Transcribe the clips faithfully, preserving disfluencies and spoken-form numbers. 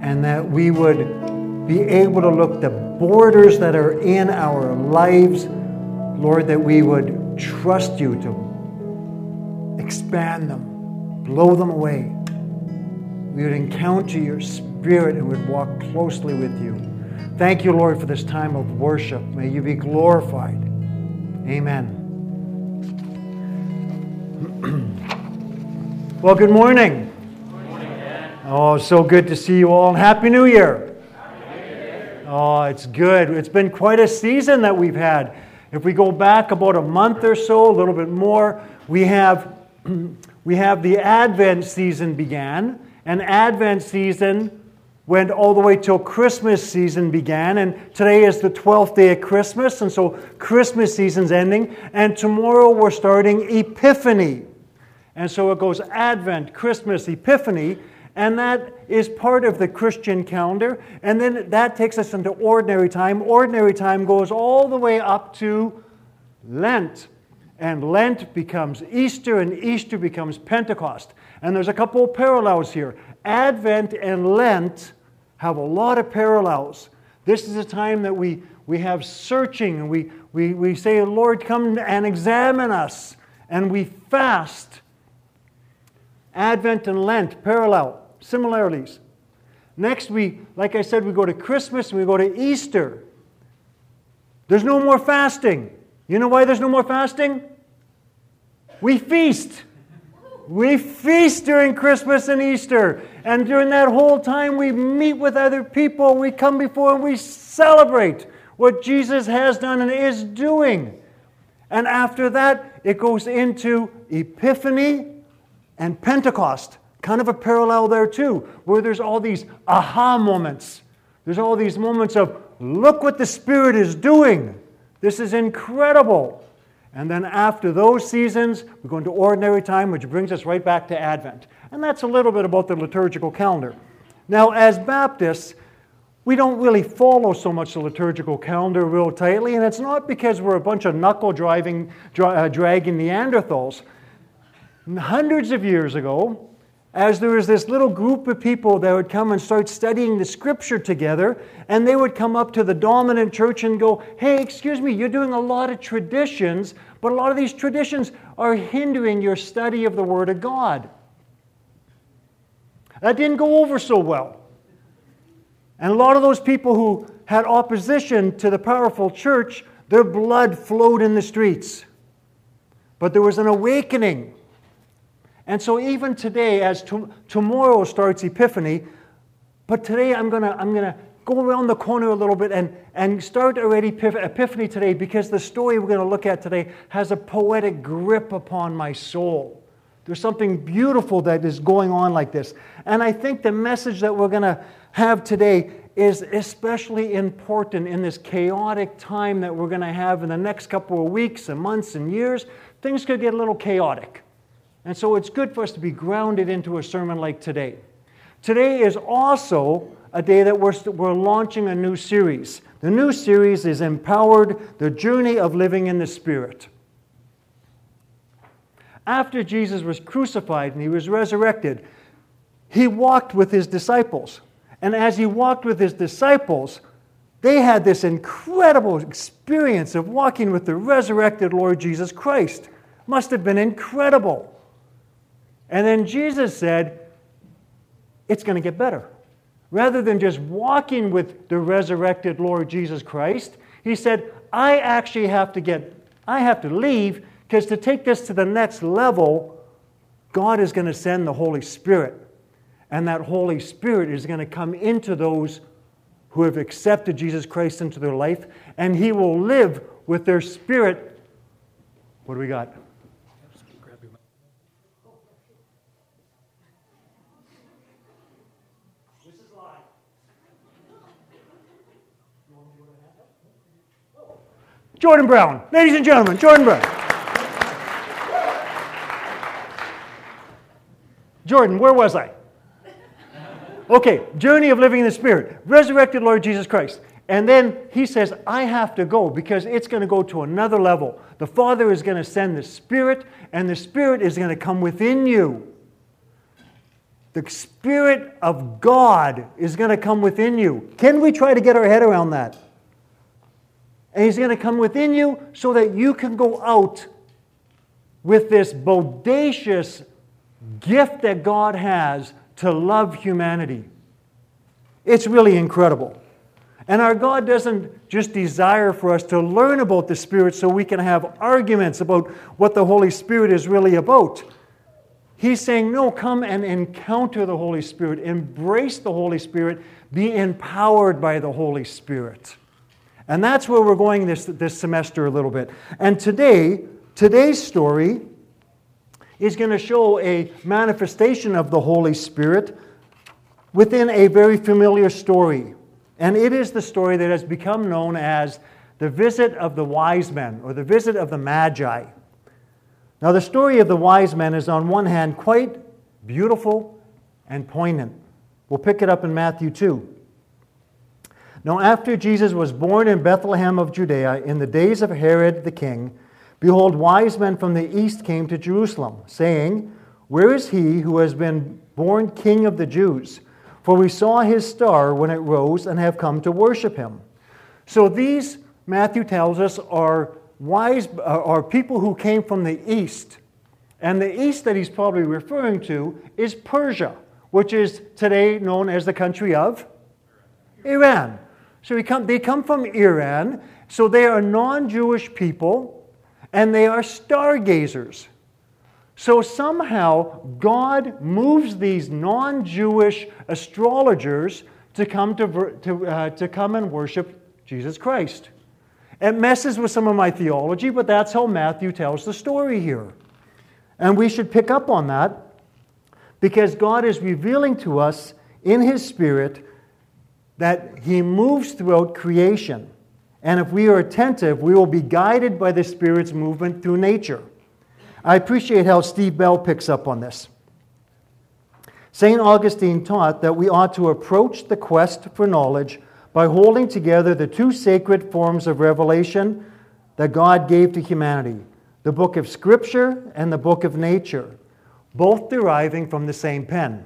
and that we would be able to look the borders that are in our lives, Lord, that we would trust you to expand them, blow them away. We would encounter your Spirit and would walk closely with you. Thank you, Lord, for this time of worship. May you be glorified. Amen. Well, good morning. Good morning, Dad. Oh, so good to see you all, and Happy New Year. Happy New Year. Oh, it's good. It's been quite a season that we've had. If we go back about a month or so, a little bit more, we have we have the Advent season began, and Advent season went all the way till Christmas season began, and today is the twelfth day of Christmas, and so Christmas season's ending, and tomorrow we're starting Epiphany. And so it goes Advent, Christmas, Epiphany, and that is part of the Christian calendar. And then that takes us into ordinary time. Ordinary time goes all the way up to Lent. And Lent becomes Easter, and Easter becomes Pentecost. And there's a couple of parallels here. Advent and Lent have a lot of parallels. This is a time that we, we have searching, and we, we, we say, Lord, come and examine us. And we fast. Advent and Lent, parallel, similarities. Next, we, like I said, we go to Christmas and we go to Easter. There's no more fasting. You know why there's no more fasting? We feast. We feast during Christmas and Easter. And during that whole time, we meet with other people. We come before and we celebrate what Jesus has done and is doing. And after that, it goes into Epiphany and Pentecost, kind of a parallel there too, where there's all these aha moments. There's all these moments of, look what the Spirit is doing. This is incredible. And then after those seasons, we go into ordinary time, which brings us right back to Advent. And that's a little bit about the liturgical calendar. Now, as Baptists, we don't really follow so much the liturgical calendar real tightly, and it's not because we're a bunch of knuckle-driving, dra- uh, dragging Neanderthals. Hundreds of years ago, as there was this little group of people that would come and start studying the Scripture together, and they would come up to the dominant church and go, hey, excuse me, you're doing a lot of traditions, but a lot of these traditions are hindering your study of the Word of God. That didn't go over so well. And a lot of those people who had opposition to the powerful church, their blood flowed in the streets. But there was an awakening. And so even today, as to, tomorrow starts Epiphany, but today I'm going to I'm gonna go around the corner a little bit and, and start already Epiphany today, because the story we're going to look at today has a poetic grip upon my soul. There's something beautiful that is going on like this. And I think the message that we're going to have today is especially important in this chaotic time that we're going to have in the next couple of weeks and months and years. Things could get a little chaotic. And so it's good for us to be grounded into a sermon like today. Today is also a day that we're, we're launching a new series. The new series is Empowered, the Journey of Living in the Spirit. After Jesus was crucified and he was resurrected, he walked with his disciples. And as he walked with his disciples, they had this incredible experience of walking with the resurrected Lord Jesus Christ. Must have been incredible. And then Jesus said, it's going to get better. Rather than just walking with the resurrected Lord Jesus Christ, he said, I actually have to get, I have to leave, because to take this to the next level, God is going to send the Holy Spirit. And that Holy Spirit is going to come into those who have accepted Jesus Christ into their life, and he will live with their spirit. What do we got? Jordan Brown. Ladies and gentlemen, Jordan Brown. Jordan, where was I? Okay, journey of living in the Spirit. Resurrected Lord Jesus Christ. And then he says, I have to go because it's going to go to another level. The Father is going to send the Spirit, and the Spirit is going to come within you. The Spirit of God is going to come within you. Can we try to get our head around that? And He's going to come within you so that you can go out with this bodacious gift that God has to love humanity. It's really incredible. And our God doesn't just desire for us to learn about the Spirit so we can have arguments about what the Holy Spirit is really about. He's saying, no, come and encounter the Holy Spirit. Embrace the Holy Spirit. Be empowered by the Holy Spirit. And that's where we're going this, this semester a little bit. And today, today's story is going to show a manifestation of the Holy Spirit within a very familiar story. And it is the story that has become known as the visit of the wise men, or the visit of the Magi. Now, the story of the wise men is on one hand quite beautiful and poignant. We'll pick it up in Matthew two. Now, after Jesus was born in Bethlehem of Judea in the days of Herod the king, behold, wise men from the east came to Jerusalem, saying, "Where is he who has been born King of the Jews? For we saw his star when it rose and have come to worship him." So these, Matthew tells us, are wise, are people who came from the east. And the east that he's probably referring to is Persia, which is today known as the country of Iran. So we come, they come from Iran, so they are non-Jewish people, and they are stargazers. So somehow God moves these non-Jewish astrologers to come to, to, uh, to come and worship Jesus Christ. It messes with some of my theology, but that's how Matthew tells the story here. And we should pick up on that because God is revealing to us in His Spirit that He moves throughout creation. And if we are attentive, we will be guided by the Spirit's movement through nature. I appreciate how Steve Bell picks up on this. Saint Augustine taught that we ought to approach the quest for knowledge by holding together the two sacred forms of revelation that God gave to humanity, the book of Scripture and the book of nature, both deriving from the same pen.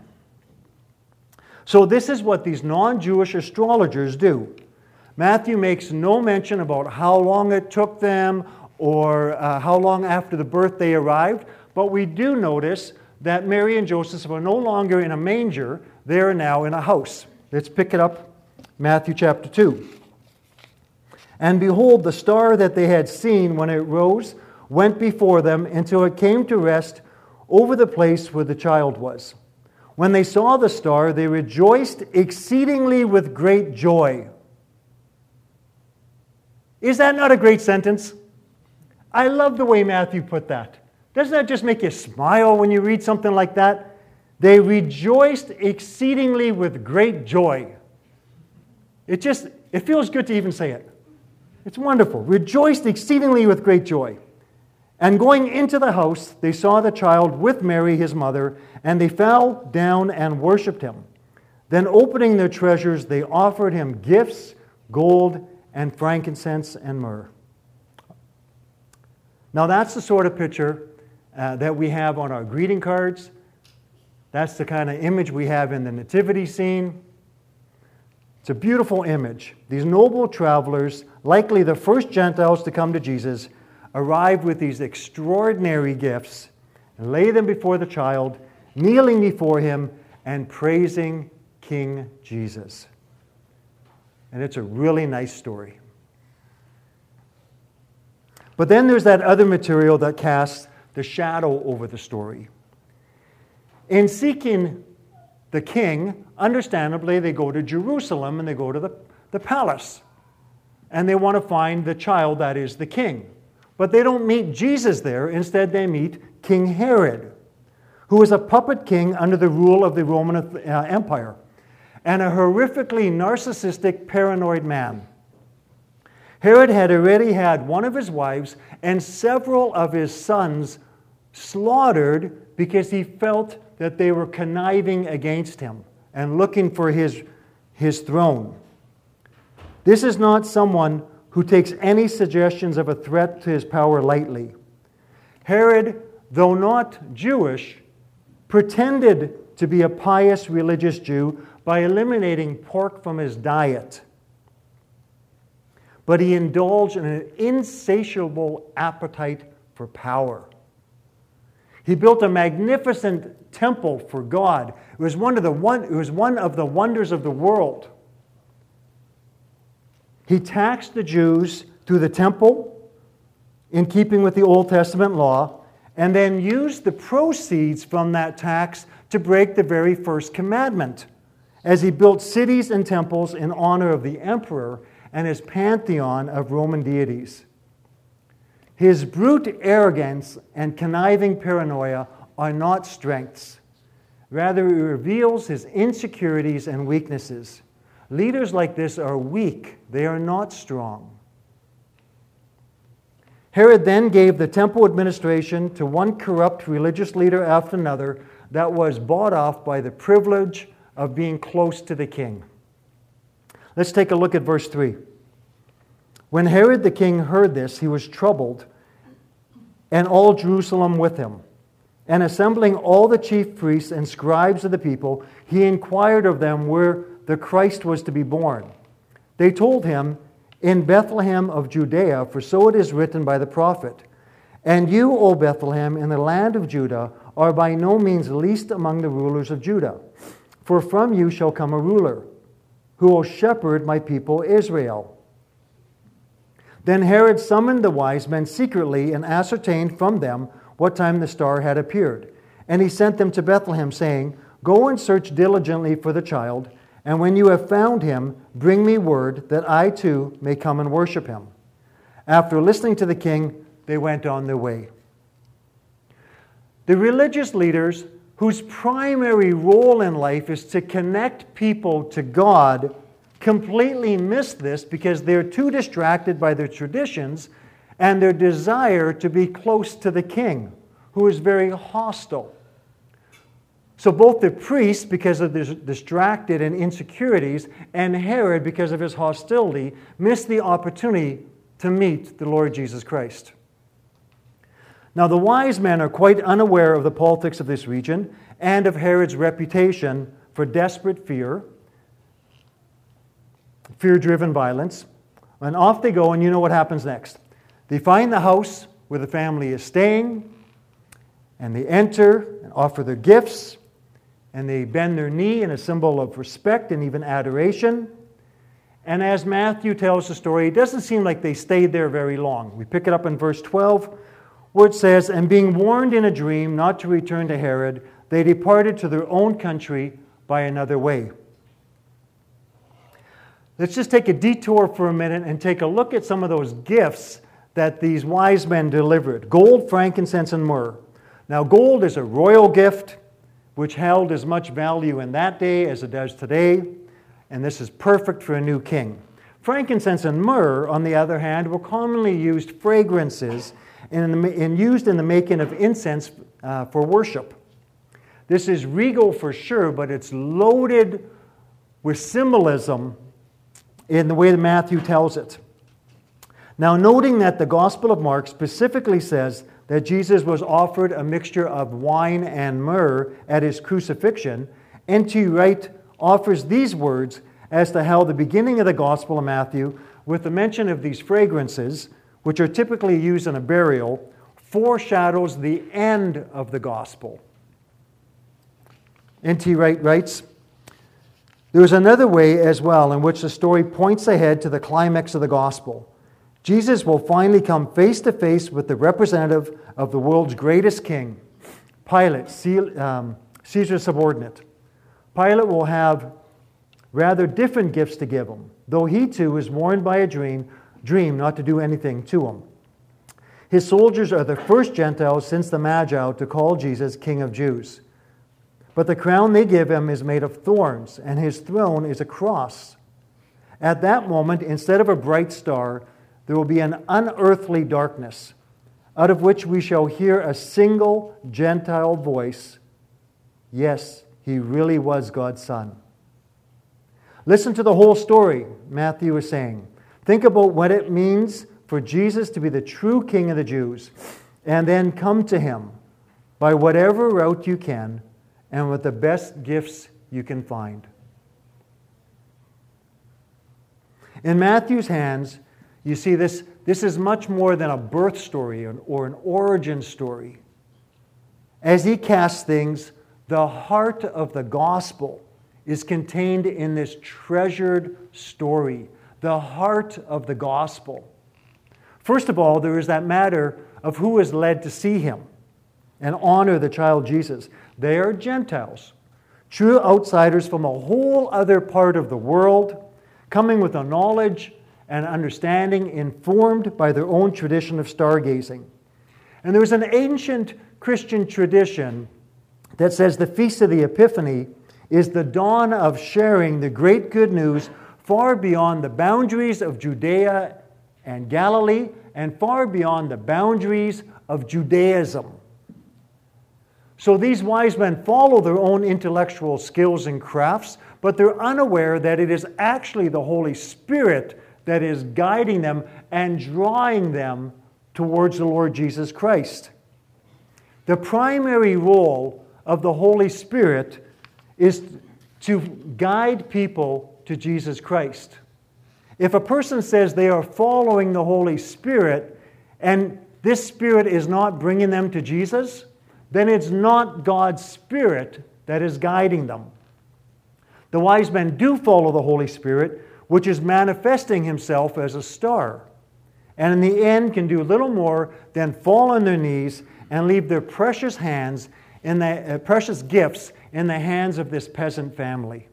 So this is what these non-Jewish astrologers do. Matthew makes no mention about how long it took them or uh, how long after the birth they arrived, but we do notice that Mary and Joseph are no longer in a manger, they are now in a house. Let's pick it up, Matthew chapter two. "And behold, the star that they had seen when it rose went before them until it came to rest over the place where the child was. When they saw the star, they rejoiced exceedingly with great joy." Is that not a great sentence? I love the way Matthew put that. Doesn't that just make you smile when you read something like that? They rejoiced exceedingly with great joy. It just, it feels good to even say it. It's wonderful. Rejoiced exceedingly with great joy. "And going into the house, they saw the child with Mary, his mother, and they fell down and worshipped him. Then opening their treasures, they offered him gifts, gold, and frankincense and myrrh." Now that's the sort of picture uh, that we have on our greeting cards. That's the kind of image we have in the nativity scene. It's a beautiful image. These noble travelers, likely the first Gentiles to come to Jesus, arrive with these extraordinary gifts and lay them before the child, kneeling before him and praising King Jesus. And it's a really nice story. But then there's that other material that casts the shadow over the story. In seeking the king, understandably, they go to Jerusalem and they go to the, the palace. And they want to find the child that is the king. But they don't meet Jesus there. Instead, they meet King Herod, who was a puppet king under the rule of the Roman uh, Empire, and a horrifically narcissistic, paranoid man. Herod had already had one of his wives and several of his sons slaughtered because he felt that they were conniving against him and looking for his, his throne. This is not someone who takes any suggestions of a threat to his power lightly. Herod, though not Jewish, pretended to be a pious religious Jew by eliminating pork from his diet. But he indulged in an insatiable appetite for power. He built a magnificent temple for God. It was one of the one, it was one of the wonders of the world. He taxed the Jews through the temple, in keeping with the Old Testament law, and then used the proceeds from that tax to break the very first commandment, as he built cities and temples in honor of the emperor and his pantheon of Roman deities. His brute arrogance and conniving paranoia are not strengths. Rather, it reveals his insecurities and weaknesses. Leaders like this are weak. They are not strong. Herod then gave the temple administration to one corrupt religious leader after another that was bought off by the privilege of being close to the king. Let's take a look at verse three. When Herod the king heard this, he was troubled, and all Jerusalem with him. And assembling all the chief priests and scribes of the people, he inquired of them where the Christ was to be born. They told him, "In Bethlehem of Judea, for so it is written by the prophet. And you, O Bethlehem, in the land of Judah, are by no means least among the rulers of Judah. For from you shall come a ruler, who will shepherd my people Israel." Then Herod summoned the wise men secretly and ascertained from them what time the star had appeared. And he sent them to Bethlehem, saying, "Go and search diligently for the child, and when you have found him, bring me word that I too may come and worship him." After listening to the king, they went on their way. The religious leaders, whose primary role in life is to connect people to God, completely miss this because they're too distracted by their traditions and their desire to be close to the king, who is very hostile. So both the priests, because of their distracted and insecurities, and Herod, because of his hostility, missed the opportunity to meet the Lord Jesus Christ. Now the wise men are quite unaware of the politics of this region and of Herod's reputation for desperate fear, fear-driven violence, and off they go, and you know what happens next. They find the house where the family is staying, and they enter and offer their gifts, and they bend their knee in a symbol of respect and even adoration. And as Matthew tells the story, it doesn't seem like they stayed there very long. We pick it up in verse twelve, where it says, "And being warned in a dream not to return to Herod, they departed to their own country by another way." Let's just take a detour for a minute and take a look at some of those gifts that these wise men delivered. Gold, frankincense, and myrrh. Now, gold is a royal gift, which held as much value in that day as it does today, and this is perfect for a new king. Frankincense and myrrh, on the other hand, were commonly used fragrances and, and used in the making of incense uh, for worship. This is regal for sure, but it's loaded with symbolism in the way that Matthew tells it. Now, noting that the Gospel of Mark specifically says that Jesus was offered a mixture of wine and myrrh at his crucifixion, N T Wright offers these words as to how the beginning of the Gospel of Matthew, with the mention of these fragrances, which are typically used in a burial, foreshadows the end of the Gospel. N T Wright writes, "There is another way as well in which the story points ahead to the climax of the Gospel. Jesus will finally come face to face with the representative of the world's greatest king, Pilate, Caesar's subordinate. Pilate will have rather different gifts to give him, though he too is warned by a dream, dream not to do anything to him. His soldiers are the first Gentiles since the Magi to call Jesus King of Jews. But the crown they give him is made of thorns, and his throne is a cross. At that moment, instead of a bright star, there will be an unearthly darkness, out of which we shall hear a single Gentile voice. Yes, he really was God's Son." Listen to the whole story, Matthew is saying. Think about what it means for Jesus to be the true King of the Jews, and then come to him by whatever route you can, and with the best gifts you can find. In Matthew's hands, you see this, this is much more than a birth story or an origin story. As he casts things, the heart of the gospel is contained in this treasured story, the heart of the gospel. First of all, there is that matter of who is led to see him and honor the child Jesus. They are Gentiles, true outsiders from a whole other part of the world, coming with a knowledge and understanding informed by their own tradition of stargazing. And there was an ancient Christian tradition that says the Feast of the Epiphany is the dawn of sharing the great good news far beyond the boundaries of Judea and Galilee and far beyond the boundaries of Judaism. So these wise men follow their own intellectual skills and crafts, but they're unaware that it is actually the Holy Spirit that is guiding them and drawing them towards the Lord Jesus Christ. The primary role of the Holy Spirit is to guide people to Jesus Christ. If a person says they are following the Holy Spirit and this Spirit is not bringing them to Jesus, then it's not God's Spirit that is guiding them. The wise men do follow the Holy Spirit, which is manifesting himself as a star, and in the end can do little more than fall on their knees and leave their precious hands in the uh, precious gifts in the hands of this peasant family.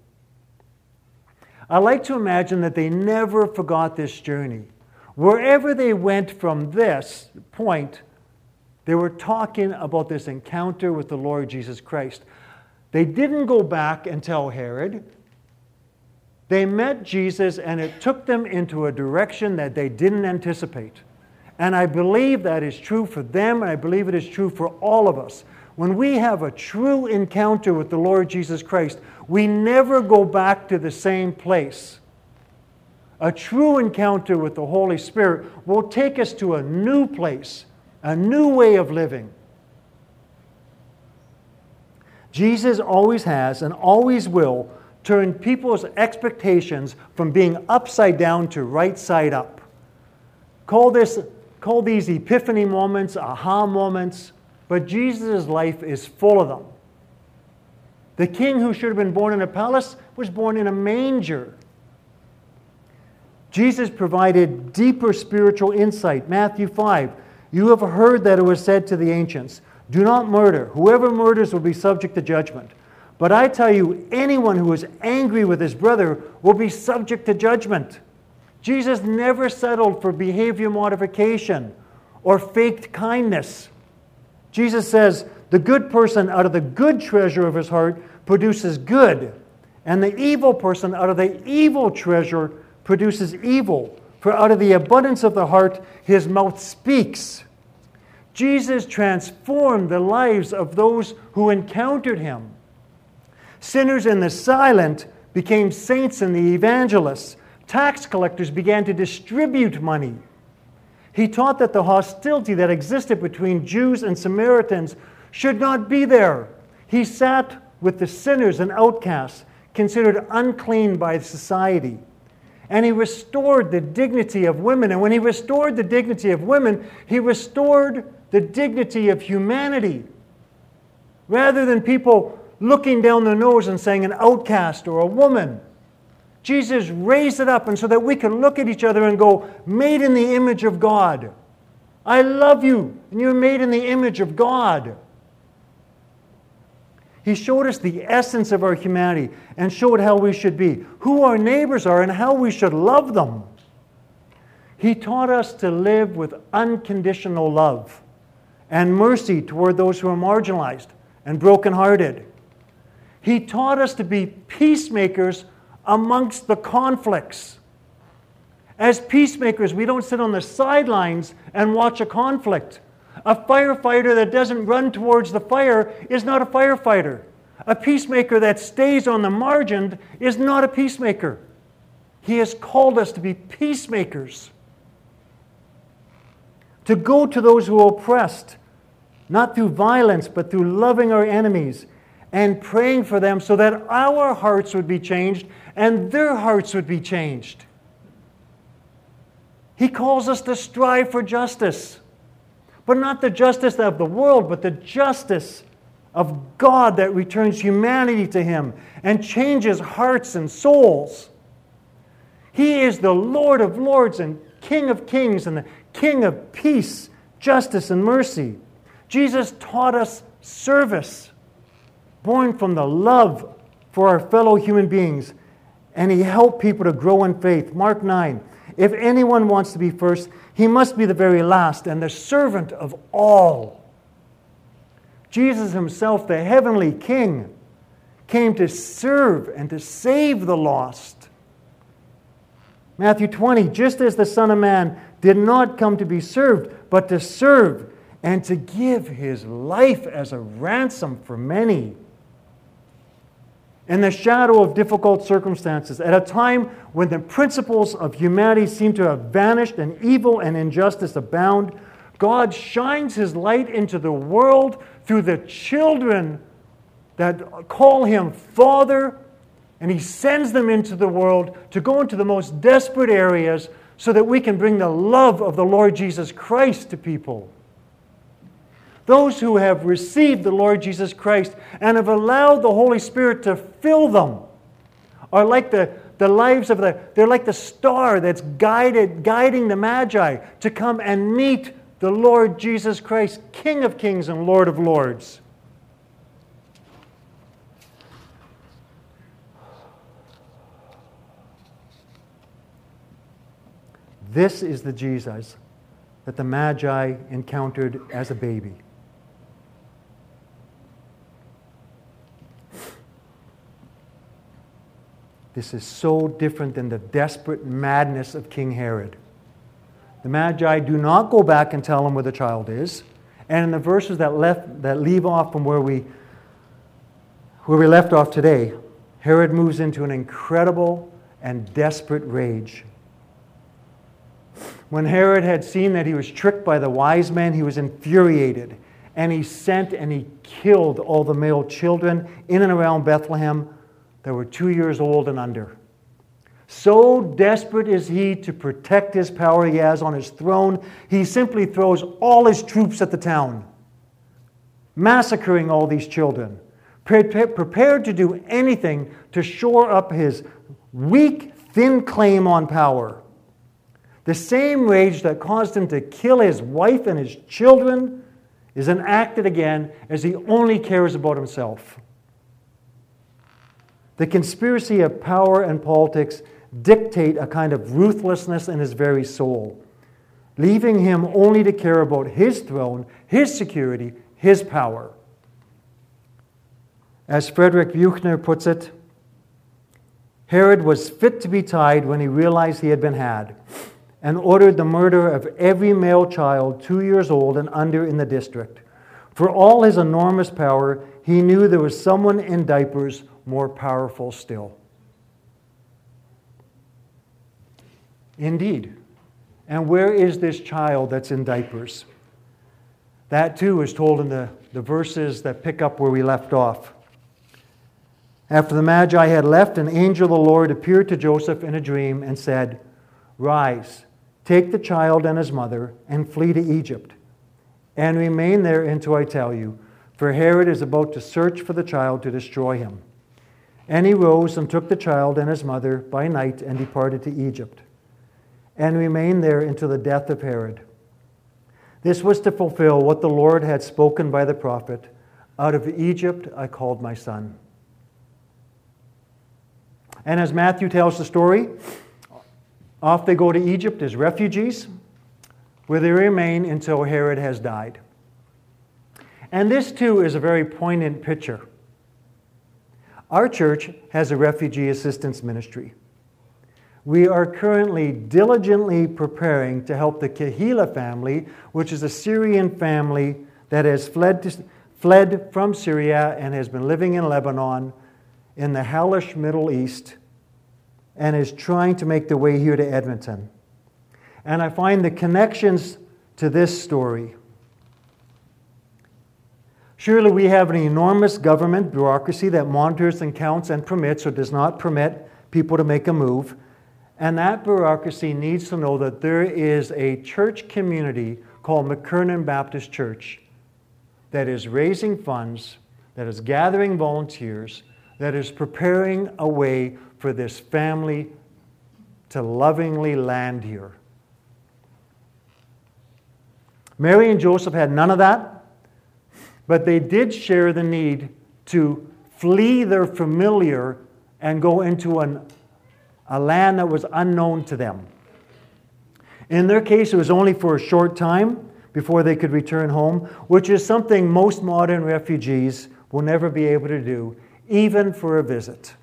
I like to imagine that they never forgot this journey. Wherever they went from this point, they were talking about this encounter with the Lord Jesus Christ. They didn't go back and tell Herod. They met Jesus, and it took them into a direction that they didn't anticipate. And I believe that is true for them, and I believe it is true for all of us. When we have a true encounter with the Lord Jesus Christ, we never go back to the same place. A true encounter with the Holy Spirit will take us to a new place, a new way of living. Jesus always has and always will turn people's expectations from being upside down to right side up. Call this, call these epiphany moments, aha moments, but Jesus' life is full of them. The king who should have been born in a palace was born in a manger. Jesus provided deeper spiritual insight. Matthew five, you have heard that it was said to the ancients, do not murder. Whoever murders will be subject to judgment. But I tell you, anyone who is angry with his brother will be subject to judgment. Jesus never settled for behavior modification or faked kindness. Jesus says, the good person out of the good treasure of his heart produces good, and the evil person out of the evil treasure produces evil. For out of the abundance of the heart, his mouth speaks. Jesus transformed the lives of those who encountered him. Sinners in the silent became saints in the evangelists. Tax collectors began to distribute money. He taught that the hostility that existed between Jews and Samaritans should not be there. He sat with the sinners and outcasts, considered unclean by society. And he restored the dignity of women. And when he restored the dignity of women, he restored the dignity of humanity. Rather than people looking down their nose and saying an outcast or a woman, Jesus raised it up, and so that we can look at each other and go, made in the image of God. I love you, and you're made in the image of God. He showed us the essence of our humanity and showed how we should be, who our neighbors are, and how we should love them. He taught us to live with unconditional love and mercy toward those who are marginalized and brokenhearted. He taught us to be peacemakers amongst the conflicts. As peacemakers, we don't sit on the sidelines and watch a conflict. A firefighter that doesn't run towards the fire is not a firefighter. A peacemaker that stays on the margin is not a peacemaker. He has called us to be peacemakers. To go to those who are oppressed, not through violence, but through loving our enemies, and praying for them so that our hearts would be changed and their hearts would be changed. He calls us to strive for justice, but not the justice of the world, but the justice of God that returns humanity to Him and changes hearts and souls. He is the Lord of lords and King of kings and the King of peace, justice, and mercy. Jesus taught us service, born from the love for our fellow human beings, and He helped people to grow in faith. Mark nine, if anyone wants to be first, he must be the very last and the servant of all. Jesus Himself, the heavenly King, came to serve and to save the lost. Matthew twenty, just as the Son of Man did not come to be served, but to serve and to give His life as a ransom for many. In the shadow of difficult circumstances, at a time when the principles of humanity seem to have vanished and evil and injustice abound, God shines His light into the world through the children that call Him Father, and He sends them into the world to go into the most desperate areas so that we can bring the love of the Lord Jesus Christ to people. Those who have received the Lord Jesus Christ and have allowed the Holy Spirit to fill them are like the, the lives of the, they're like the star that's guided, guiding the Magi to come and meet the Lord Jesus Christ, King of kings and Lord of lords. This is the Jesus that the Magi encountered as a baby. This is so different than the desperate madness of King Herod. The Magi do not go back and tell him where the child is. And in the verses that left that leave off from where we where we left off today, Herod moves into an incredible and desperate rage. When Herod had seen that he was tricked by the wise men, he was infuriated. And he sent and he killed all the male children in and around Bethlehem that were two years old and under. So desperate is he to protect his power he has on his throne, he simply throws all his troops at the town, massacring all these children, prepared to do anything to shore up his weak, thin claim on power. The same rage that caused him to kill his wife and his children is enacted again as he only cares about himself. The conspiracy of power and politics dictate a kind of ruthlessness in his very soul, leaving him only to care about his throne, his security, his power. As Frederick Buechner puts it, Herod was fit to be tied when he realized he had been had, and ordered the murder of every male child two years old and under in the district. For all his enormous power, he knew there was someone in diapers more powerful still. Indeed. And where is this child that's in diapers? That too is told in the, the verses that pick up where we left off. After the Magi had left, an angel of the Lord appeared to Joseph in a dream and said, "Rise, take the child and his mother, and flee to Egypt, and remain there until I tell you, for Herod is about to search for the child to destroy him." And he rose and took the child and his mother by night and departed to Egypt, and remained there until the death of Herod. This was to fulfill what the Lord had spoken by the prophet, "Out of Egypt I called my son." And as Matthew tells the story, off they go to Egypt as refugees, where they remain until Herod has died. And this too is a very poignant picture. Our church has a refugee assistance ministry. We are currently diligently preparing to help the Kahila family, which is a Syrian family that has fled, to, fled from Syria and has been living in Lebanon in the hellish Middle East and is trying to make their way here to Edmonton. And I find the connections to this story Surely we have an enormous government bureaucracy that monitors and counts and permits or does not permit people to make a move. And that bureaucracy needs to know that there is a church community called McKernan Baptist Church that is raising funds, that is gathering volunteers, that is preparing a way for this family to lovingly land here. Mary and Joseph had none of that, but they did share the need to flee their familiar and go into an, a land that was unknown to them. In their case, it was only for a short time before they could return home, which is something most modern refugees will never be able to do, even for a visit.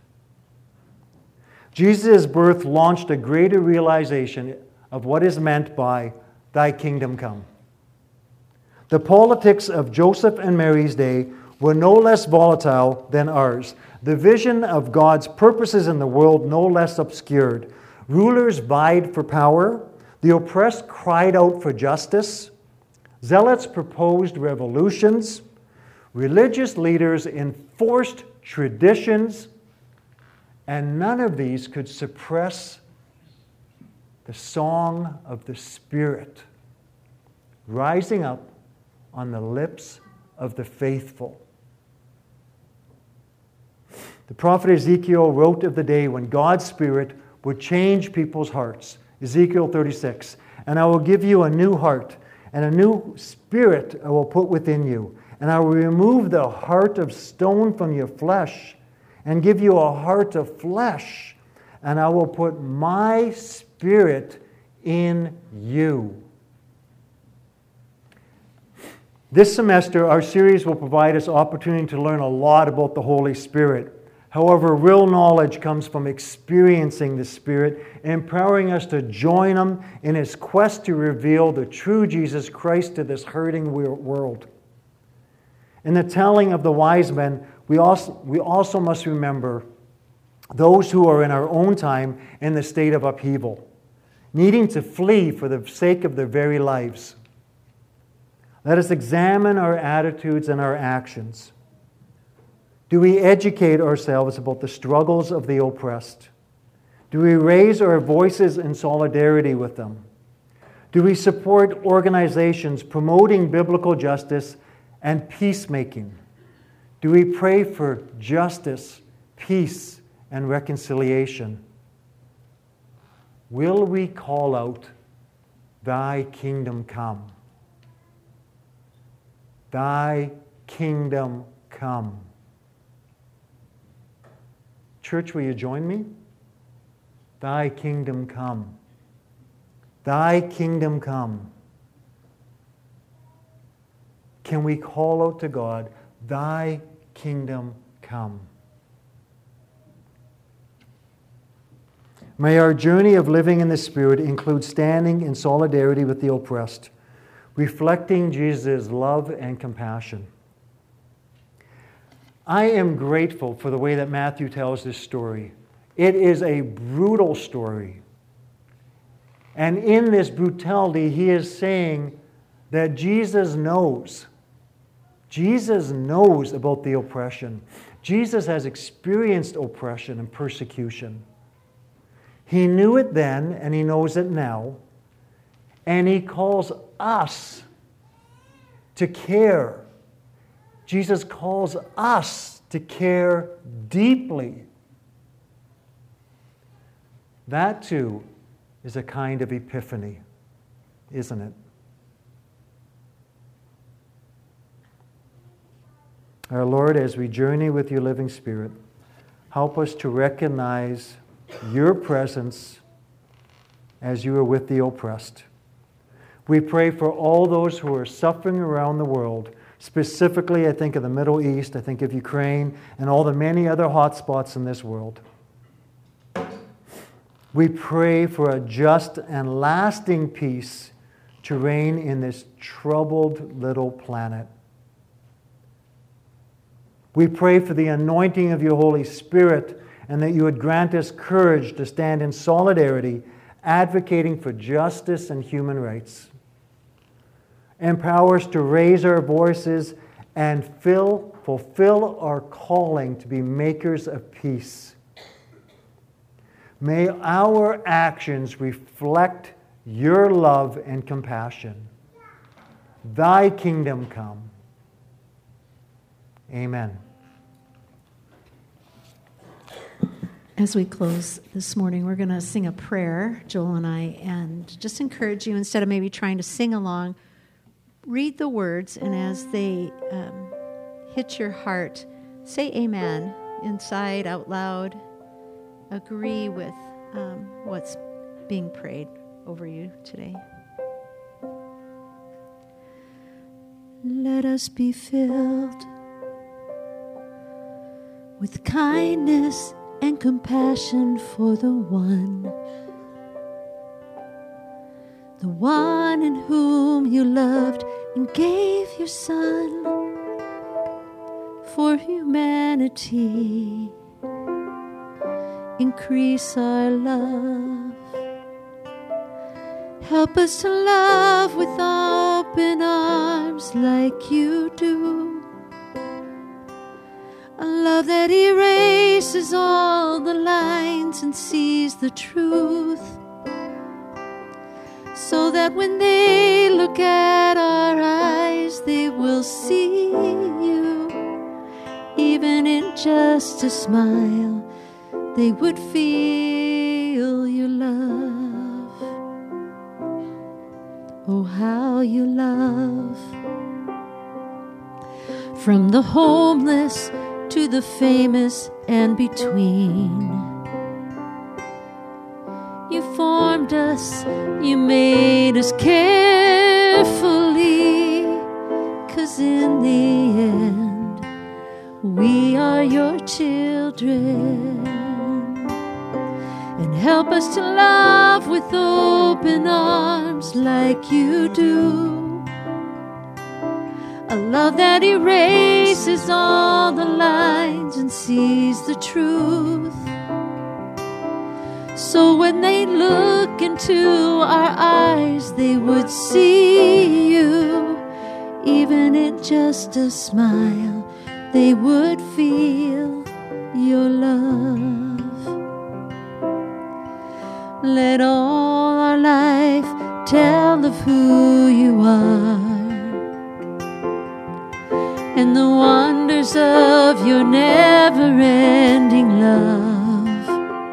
Jesus' birth launched a greater realization of what is meant by "Thy kingdom come." The politics of Joseph and Mary's day were no less volatile than ours. The vision of God's purposes in the world no less obscured. Rulers vied for power. The oppressed cried out for justice. Zealots proposed revolutions. Religious leaders enforced traditions. And none of these could suppress the song of the Spirit rising up on the lips of the faithful. The prophet Ezekiel wrote of the day when God's Spirit would change people's hearts. Ezekiel thirty-six. And I will give you a new heart, and a new spirit I will put within you. And I will remove the heart of stone from your flesh, and give you a heart of flesh, and I will put my Spirit in you. This semester, our series will provide us opportunity to learn a lot about the Holy Spirit. However, real knowledge comes from experiencing the Spirit, empowering us to join Him in His quest to reveal the true Jesus Christ to this hurting world. In the telling of the wise men, we also, we also must remember those who are in our own time in the state of upheaval, needing to flee for the sake of their very lives. Let us examine our attitudes and our actions. Do we educate ourselves about the struggles of the oppressed? Do we raise our voices in solidarity with them? Do we support organizations promoting biblical justice and peacemaking? Do we pray for justice, peace, and reconciliation? Will we call out, "Thy kingdom come"? Thy kingdom come. Church, will you join me? Thy kingdom come. Thy kingdom come. Can we call out to God, "Thy kingdom come"? May our journey of living in the Spirit include standing in solidarity with the oppressed, reflecting Jesus' love and compassion. I am grateful for the way that Matthew tells this story. It is a brutal story. And in this brutality, he is saying that Jesus knows. Jesus knows about the oppression. Jesus has experienced oppression and persecution. He knew it then, and he knows it now. And he calls us to care. Jesus calls us to care deeply. That too is a kind of epiphany, isn't it? Our Lord, as we journey with your living Spirit, help us to recognize your presence as you are with the oppressed. We pray for all those who are suffering around the world. Specifically, I think of the Middle East, I think of Ukraine, and all the many other hot spots in this world. We pray for a just and lasting peace to reign in this troubled little planet. We pray for the anointing of your Holy Spirit, and that you would grant us courage to stand in solidarity, advocating for justice and human rights. Empower us to raise our voices and fill, fulfill our calling to be makers of peace. May our actions reflect your love and compassion. Thy kingdom come. Amen. As we close this morning, we're going to sing a prayer, Joel and I, and just encourage you, instead of maybe trying to sing along, read the words, and as they um, hit your heart, say amen inside, out loud. Agree with um, what's being prayed over you today. Let us be filled with kindness and compassion for the one, the one in whom you loved and gave your Son for humanity. Increase our love. Help us to love with open arms like you do. A love that erases all the lines and sees the truth, so that when they look at our eyes, they will see you. Even in just a smile, they would feel your love. Oh, how you love. From the homeless to the famous and between, you formed us, you made us carefully, 'cause in the end we are your children. And help us to love with open arms like you do. A love that erases all the lines and sees the truth. So when they look into our eyes, they would see you. Even in just a smile, they would feel your love. Let all our life tell of who you are and the wonders of your never-ending love.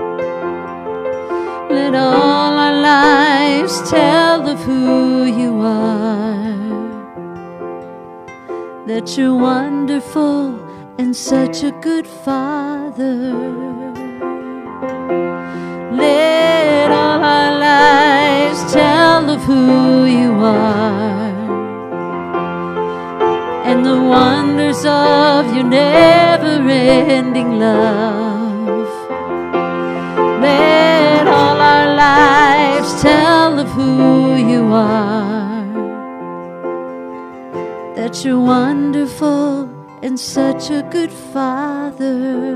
Let all our lives tell of who you are, that you're wonderful and such a good Father. Let all our lives tell of who you are and the wonders of your never-ending love. Let all our lives tell of who you are, that you're wonderful and such a good Father,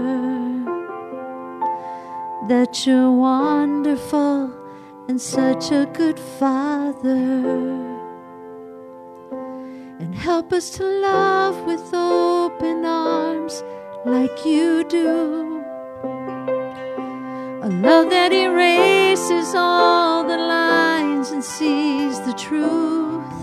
that you're wonderful and such a good Father. And help us to love with open arms like you do. A love that erases all the lines and sees the truth.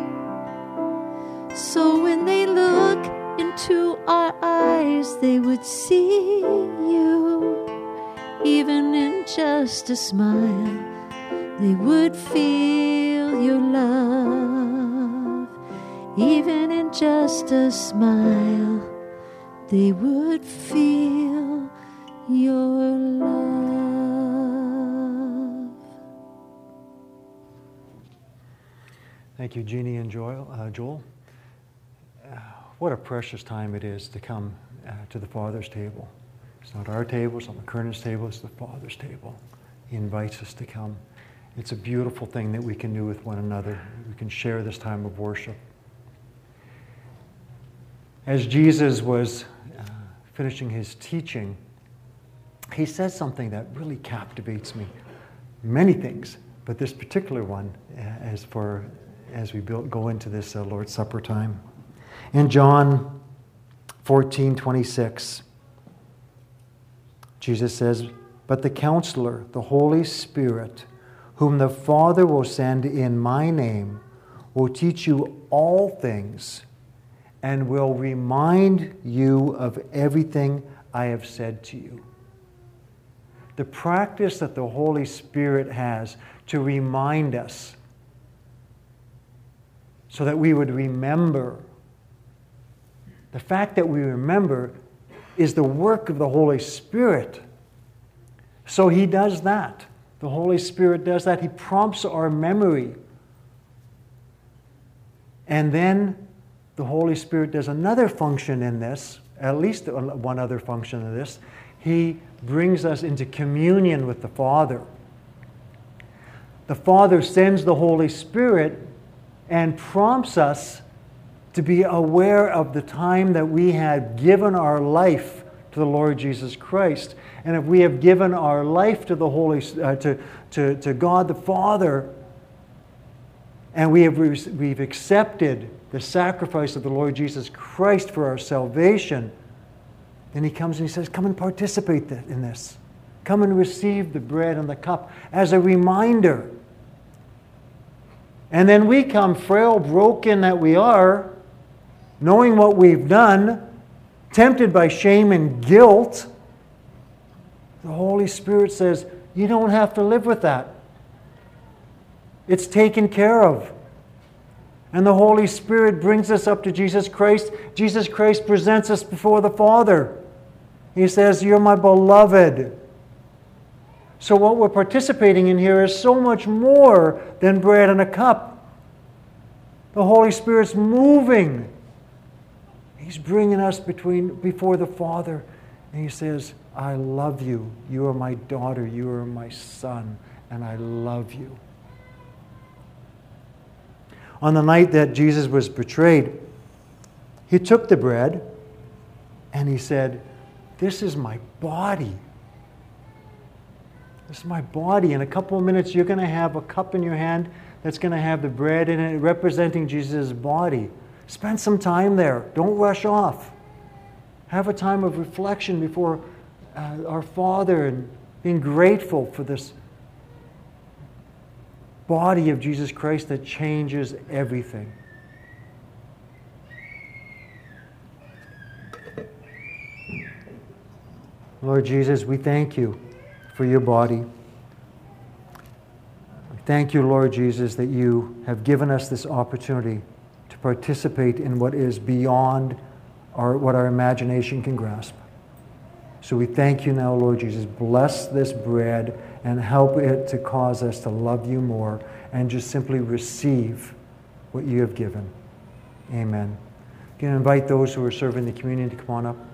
So when they look into our eyes, they would see you. Even in just a smile, they would feel your love. Even in just a smile, they would feel your love. Thank you, Jeannie and Joel. Uh, Joel. Uh, what a precious time it is to come uh, to the Father's table. It's not our table, it's not McKernan's table, it's the Father's table. He invites us to come. It's a beautiful thing that we can do with one another. We can share this time of worship. As Jesus was uh, finishing his teaching, he says something that really captivates me. Many things, but this particular one, uh, as for as we build, go into this uh, Lord's Supper time. In John fourteen twenty-six, Jesus says, "But the Counselor, the Holy Spirit, whom the Father will send in my name, will teach you all things and will remind you of everything I have said to you." The practice that the Holy Spirit has to remind us so that we would remember. The fact that we remember is the work of the Holy Spirit. So He does that. The Holy Spirit does that. He prompts our memory. And then the Holy Spirit does another function in this, at least one other function in this. He brings us into communion with the Father. The Father sends the Holy Spirit and prompts us to be aware of the time that we had given our life to the Lord Jesus Christ. And if we have given our life to the Holy uh, to, to, to God the Father, and we have we've accepted the sacrifice of the Lord Jesus Christ for our salvation, then He comes and He says, "Come and participate in this. Come and receive the bread and the cup as a reminder." And then we come, frail, broken that we are, knowing what we've done, tempted by shame and guilt. The Holy Spirit says, you don't have to live with that. It's taken care of. And the Holy Spirit brings us up to Jesus Christ. Jesus Christ presents us before the Father. He says, "You're my beloved." So what we're participating in here is so much more than bread and a cup. The Holy Spirit's moving. He's bringing us between before the Father. And He says, "I love you. You are my daughter. You are my son. And I love you." On the night that Jesus was betrayed, He took the bread and He said, "This is my body. This is my body." In a couple of minutes, you're going to have a cup in your hand that's going to have the bread in it representing Jesus' body. Spend some time there. Don't rush off. Have a time of reflection before uh, our Father and being grateful for this body of Jesus Christ that changes everything. Lord Jesus, we thank You for Your body. We thank You, Lord Jesus, that You have given us this opportunity to participate in what is beyond our, what our imagination can grasp. So we thank You now, Lord Jesus. Bless this bread and help it to cause us to love You more and just simply receive what You have given. Amen. You can invite those who are serving the communion to come on up.